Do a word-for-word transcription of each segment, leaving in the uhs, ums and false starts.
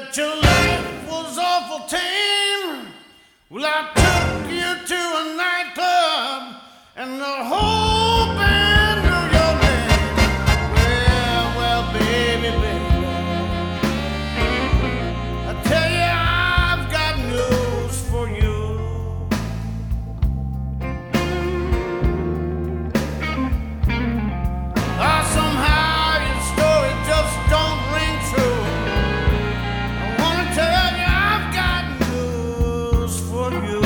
that your life was awful tame. Well, I took you to a nightclub and the whole band knew your name. Well, well, baby, baby, I tell you, I've got news for you. Ah, somehow your story just don't ring true. I wanna tell you, I've got news for you.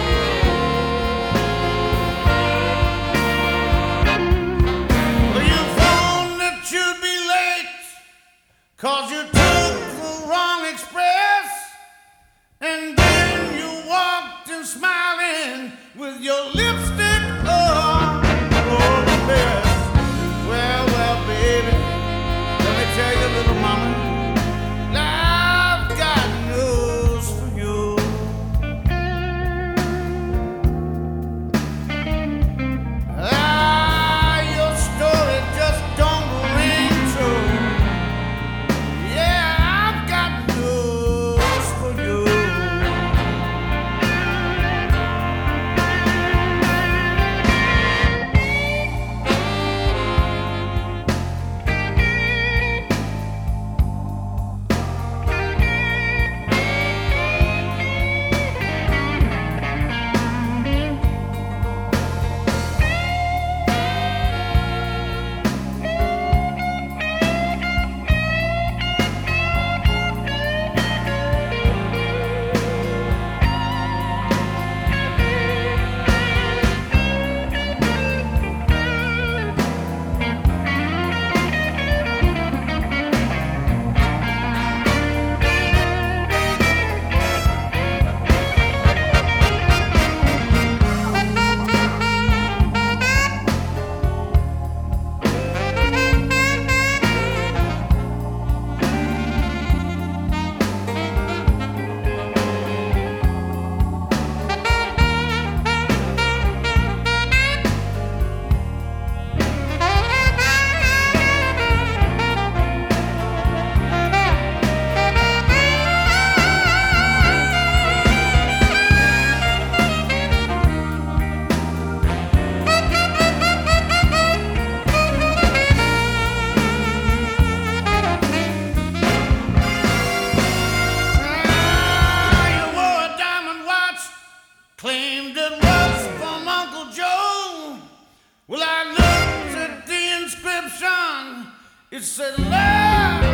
Well, you phoned that you'd be late, 'cause you took the wrong express, and then you walked in smiling with your lipstick on your best. Well, well, baby, let me tell you, little mama, I've got news for you. Ah, your story just don't ring true. Yeah, I've got news for you. Claimed it was from Uncle Joe. Well, I looked at the inscription. It said, love.